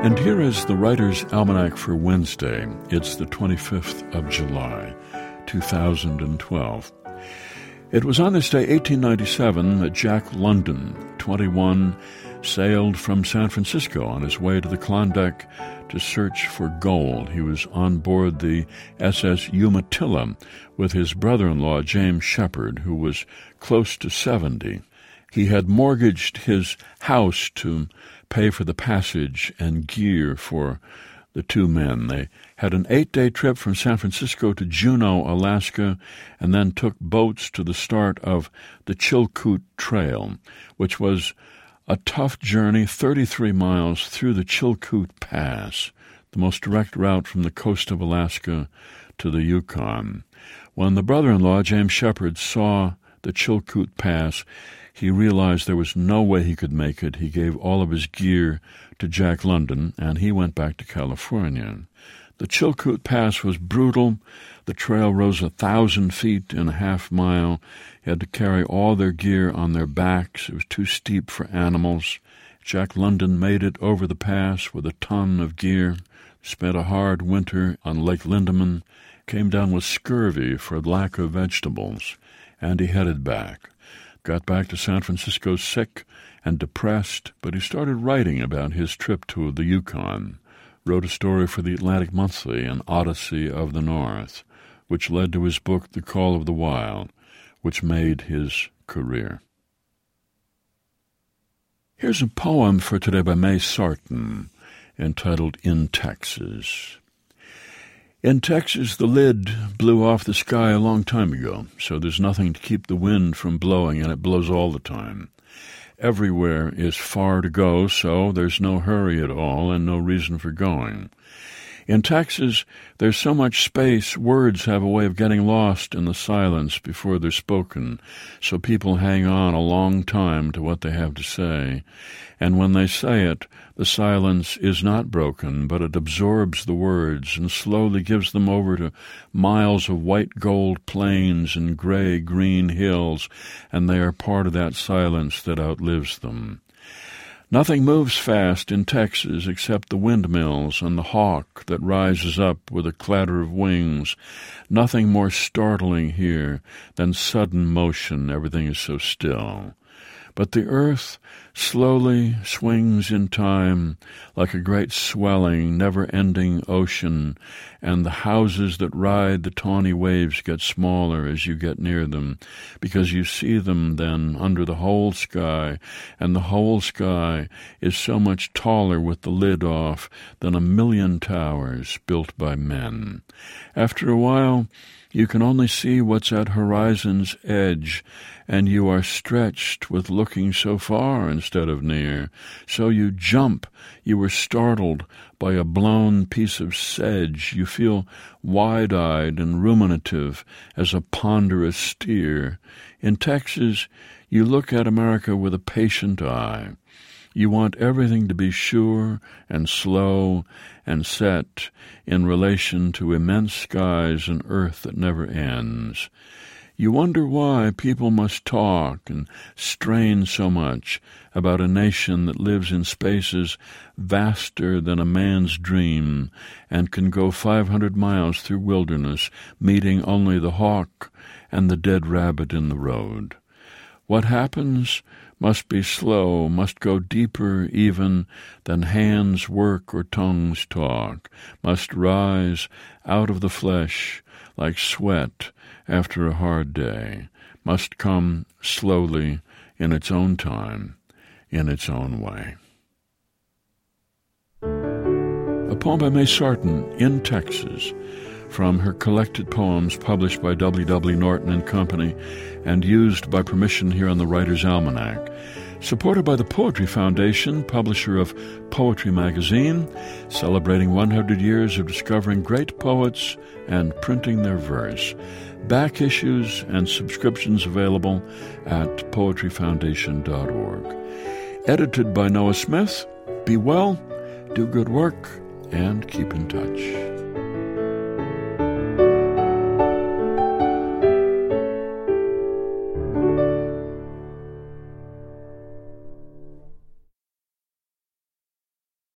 And here is the Writer's Almanac for Wednesday. It's the 25th of July, 2012. It was on this day, 1897, that Jack London, 21, sailed from San Francisco on his way to the Klondike to search for gold. He was on board the SS Umatilla with his brother-in-law, James Shepard, who was close to 70. He had mortgaged his house to pay for the passage and gear for the two men. They had an 8-day trip from San Francisco to Juneau, Alaska, and then took boats to the start of the Chilkoot Trail, which was a tough journey, 33 miles through the Chilkoot Pass, the most direct route from the coast of Alaska to the Yukon. When the brother-in-law, James Shepard, saw the Chilkoot Pass, he realized there was no way he could make it. He gave all of his gear to Jack London, and he went back to California. The Chilkoot Pass was brutal. The trail rose 1,000 feet in a half mile. He had to carry all their gear on their backs. It was too steep for animals. Jack London made it over the pass with a ton of gear, spent a hard winter on Lake Lindeman, came down with scurvy for lack of vegetables, and he headed back. Got back to San Francisco sick and depressed, but he started writing about his trip to the Yukon, wrote a story for the Atlantic Monthly, An Odyssey of the North, which led to his book, The Call of the Wild, which made his career. Here's a poem for today by May Sarton, entitled In Texas. In Texas, the lid blew off the sky a long time ago, so there's nothing to keep the wind from blowing, and it blows all the time. Everywhere is far to go, so there's no hurry at all and no reason for going. In Texas, there's so much space, words have a way of getting lost in the silence before they're spoken, so people hang on a long time to what they have to say. And when they say it, the silence is not broken, but it absorbs the words and slowly gives them over to miles of white-gold plains and gray-green hills, and they are part of that silence that outlives them. Nothing moves fast in Texas except the windmills and the hawk that rises up with a clatter of wings. Nothing more startling here than sudden motion. Everything is so still. But the earth slowly swings in time like a great swelling, never-ending ocean, and the houses that ride the tawny waves get smaller as you get near them, because you see them then under the whole sky, and the whole sky is so much taller with the lid off than 1,000,000 towers built by men. After a while, you can only see what's at horizon's edge, and you are stretched with looking so far instead of near. So you jump. You are startled by a blown piece of sedge. You feel wide-eyed and ruminative as a ponderous steer. In Texas, you look at America with a patient eye. You want everything to be sure and slow and set in relation to immense skies and earth that never ends. You wonder why people must talk and strain so much about a nation that lives in spaces vaster than a man's dream and can go 500 miles through wilderness, meeting only the hawk and the dead rabbit in the road. What happens must be slow, must go deeper even than hands work or tongues talk, must rise out of the flesh like sweat after a hard day, must come slowly in its own time, in its own way. A poem by May Sarton, In Texas, from her collected poems published by W.W. Norton and Company and used by permission here on the Writer's Almanac. Supported by the Poetry Foundation, publisher of Poetry Magazine, celebrating 100 years of discovering great poets and printing their verse. Back issues and subscriptions available at poetryfoundation.org. Edited by Noah Smith. Be well, do good work, and keep in touch.